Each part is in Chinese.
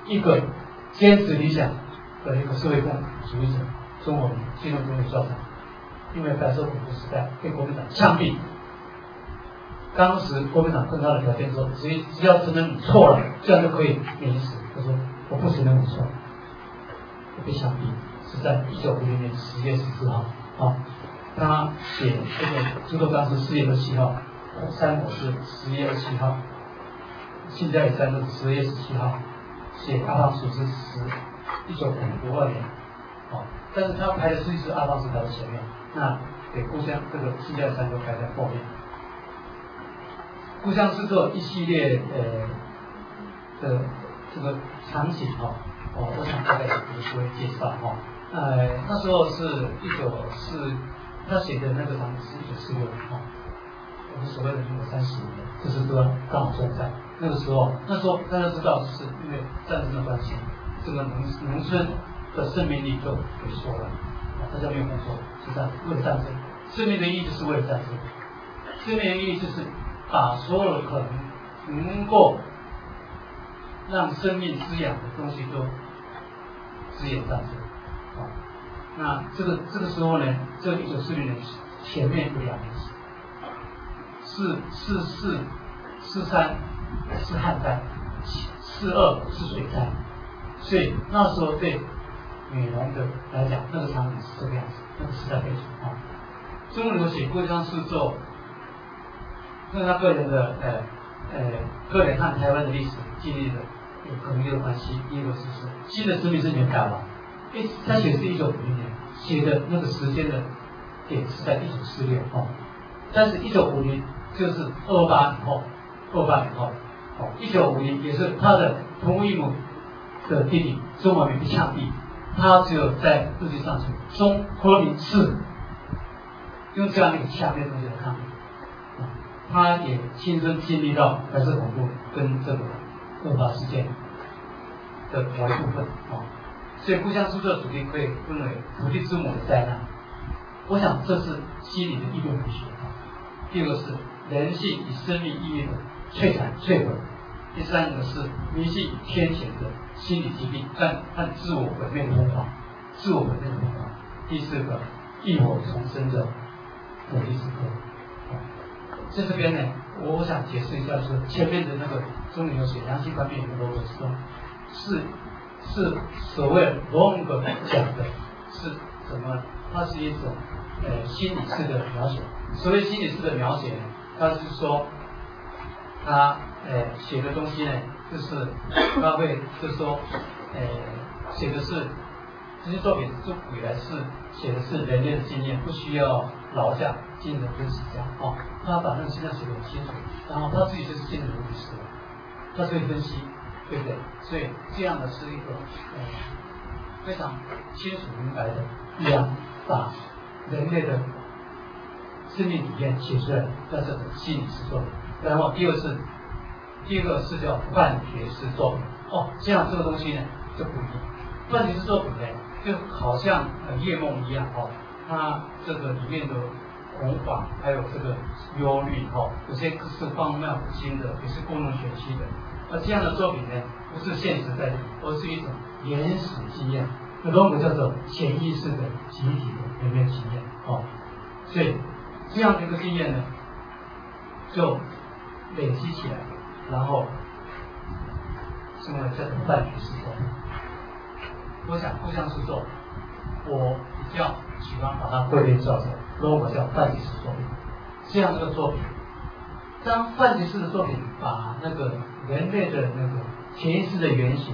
一个坚持理想的一个社会共主义者，中国人进入中国教场，因为白色恐怖时代被国民党枪毙。当时国民党跟他的条件说，只要承认你错了，这样就可以免死。他说我不承认我错，我被枪毙，是在1950年10月14号。好，他写这个朱德刚是4月27号，山口是10月27号，新加坡山是10月17号，写阿方索是1952年。好，但是他排的顺序是阿方索排在前面，那给故乡这个新加坡山都排在后面。故乡制作一系列的这个场景我想大概给各位介绍那时候是他写的那个场景是1946年我们所谓的民国30年，这是刚好算在那个时候。那时候大家知道，是因为战争的关系，这个农村的生命力就萎缩了，大家没有工作，是这样，为了战争，生命的意义就是为了战争，生命的意义就是把所有的可能够让生命滋养的东西都滋养战争。那这个时候呢，这1946年前面有2年43是旱灾，42是水灾，所以那时候对女农的来讲，那个场景是这个样子，那个时代背景中国留写故乡制作，跟他个人的个人和台湾的历史经历的有可能有关系。第一个是新的生命是年代吧，他写的是1950年，写的那个时间的点是在1946但是1950就是28年后，1950也是他的同父异母的弟弟周文明被枪毙，他只有在日记上写中和民是用这样一个强烈的东西来抗议。他也亲身经历到白色恐怖跟这个28事件的某一部分所以故乡宿舍主题可以分为土地之母的灾难。我想这是心理的议论文学第二个是人性与生命意义的摧残摧毁，第三个是迷信与天谴的心理疾病和自我毁灭的疯狂，第四个浴火重生的火力之歌。在这边呢，我想解释一下，就是前面的那个中年有写良心观念的罗伯斯是所谓罗姆格讲的是什么？它是一种心理式的描写。所谓心理式的描写，它是说他写的东西呢，就是他会就是说写的是这些作品自古以来是写的是人类的经验，不需要劳驾精神分析家他把那个现象写得很清楚，然后他自己就是精神分析师，他可以分析，对不对？所以这样的是一个非常清楚明白的把人类的生命体验写出来的这种心理式作品。然后第二个是叫幻觉式作品这样这个东西呢就不一样。幻觉式作品呢就好像夜梦一样它这个里面的恐慌还有这个忧虑有些是荒谬不经的，也是故弄玄虚的。而这样的作品呢，不是现实在里，而是一种原始经验，那种叫做潜意识的集体的人类经验所以这样的一个经验呢，就累积起来，然后成为这种幻觉式作品。我想互相是作，我比较喜欢把它归类叫做如果叫幻觉式作品。这样的一个作品，当幻觉式的作品把那个人类的那个潜意识的原型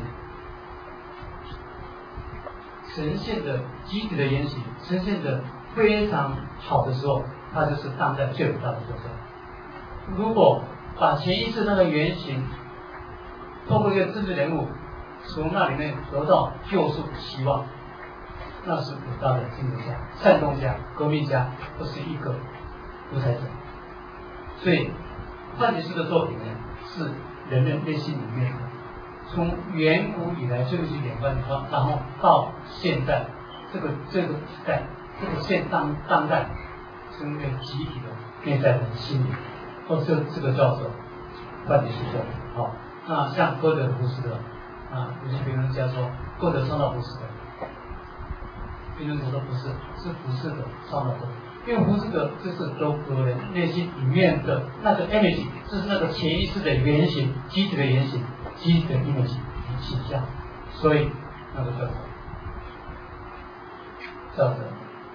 呈现的集体的原型呈现的非常好的时候，它就是当代最伟大的作者。如果把潜意识那个原型透过一个政治人物从那里面得到救赎的希望，那是伟大的政治家、煽动家、革命家，不是一个独裁者。所以幻觉式的作品呢，是人类内心里面的，从远古以来最后去演变的话，然后到现在这个时代，这个当代成为集体的内在的心理，这个叫做幻觉式作品那像歌德、胡斯的有些评论家说，或者创造不是的，评论者说不是，是不是的创造者。因为不是的，这是都个人内心里面的那个 energy， 这是那个潜意识的原型，机体的原型，机体的 image 形象，所以那个叫做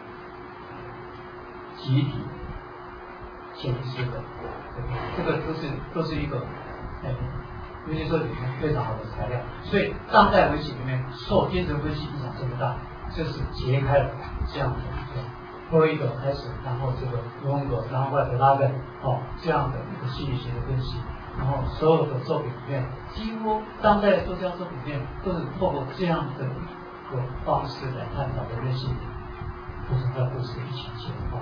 集体潜意识的，这个都是一个尤其说里面非常好的材料。所以当代围棋里面受编程分析影响这么大，就是揭开了这样的一个弗洛伊德开始，然后这个荣格，然后后来的拉根，这样的一个心理学的分析，然后所有的作品里面，几乎当代作家作品里面都是透过这样的一个方式来探讨的人性，不是在故事一起解剖。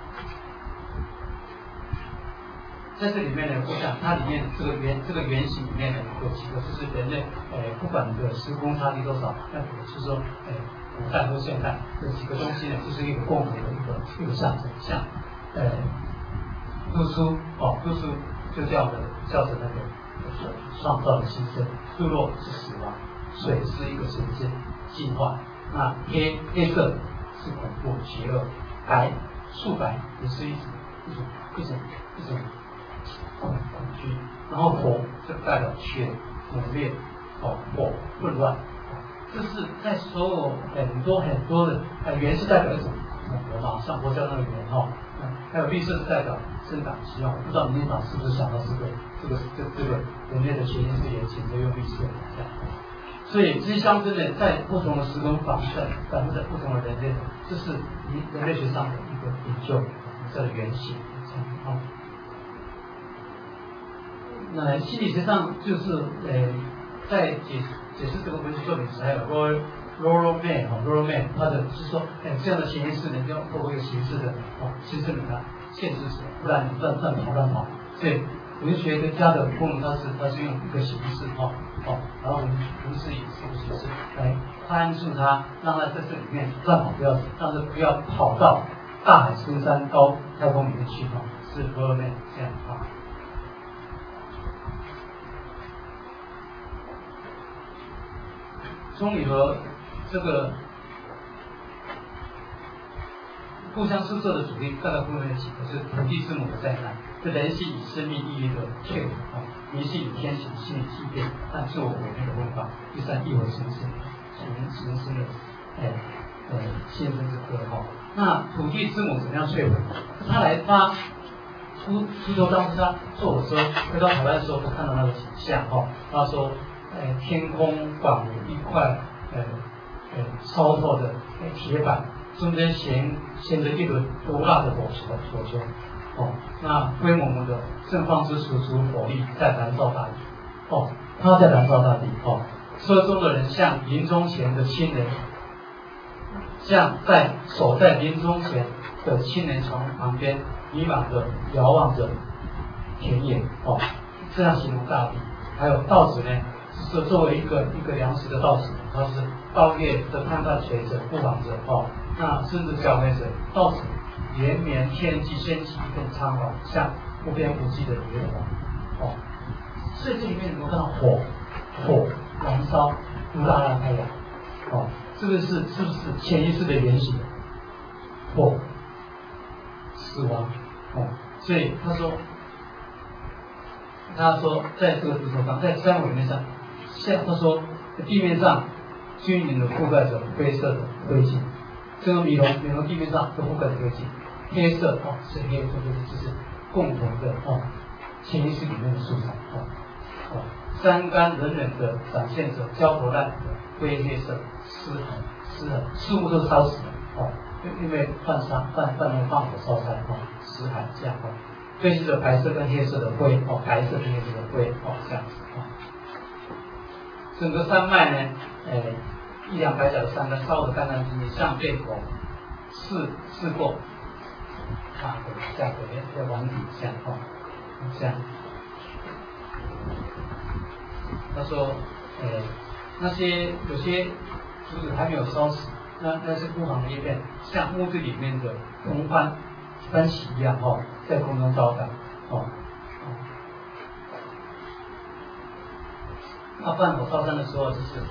在这里面呢，我想它里面这个原型里面呢有几个，就是人类不管你的时空差距多少，那就是说古代和现代这几个东西呢，就是一个共同的一个象征，像露出就叫着那个创造的新生，堕落是死亡，水是一个神圣进化，那黑色是恐怖邪恶，素白也是一种恐惧，然后火就代表血猛烈火混乱。这是在所有很多的圆是代表一种火嘛，像佛教那个圆还有绿色是代表生长希望。我不知道明天早是不是想到这个人类的潜意识也选择用绿色这样。所以这些象征呢，在不同的时空反复在不同的人类，这是人类学上的一个研究这个原型这样那心理学上就是在解释这个文学作品时，还有 Rollo May 他的是说，这样的潜意识呢，要透过一个形式的形式给它限制住，不然你乱跑。所以文学家的功能，它是用一个形式然后我们是以这个形式来宽恕它，让它在这里面乱跑，不要跑到大海深山高太空里面去是 Rollo May 这样中理和这个互相诉说的主题，大概分为几个，就是土地之母的灾难，是人性与生命意义的退伍迷信与天行心理欺骗和自我毁灭的问法。第三，一为神圣的先生之歌那土地之母怎么样摧毁？他出头当时他坐火车回到台湾的时候，他看到那个景象他说天空仿如一块烧透的铁板，中间衔着一轮毒辣的火球那灰蒙蒙的盛放之处如火力在燃烧大地他在燃烧大地车中的人像临终前的亲人，像守在临终前的亲人床旁边迷茫的遥望着田野这样形容大地。还有稻子呢，是作为一个粮食的稻子，它是稻叶的摊贩垂着布绑着那甚至脚背着稻子连绵天际掀起一片苍黄，像不偏不倚的野火所以这里面能够看到火燃烧，如辣辣太阳这个是不是潜意识的原型？火死亡所以他说在这个地球上，在山尾面上，他说地面上均匀的覆盖着灰色的灰烬，这个米龙地面上都覆盖着灰烬，黑色是黑，这是共同的潜意识里面的素材山干冷冷的展现着焦头烂额的灰黑色湿痕，事物都烧死了因为放火烧柴湿寒这样对应着白色跟黑色的灰白色跟黑色的灰这样子整个山脉呢100-200角的山干烧得干干净净，像被火试过价格在碗底这样这样。他说那些有些竹子还没有烧死，那是不妨的叶片，像屋子里面的红番茄一样在空中招展放火烧山的时候就是。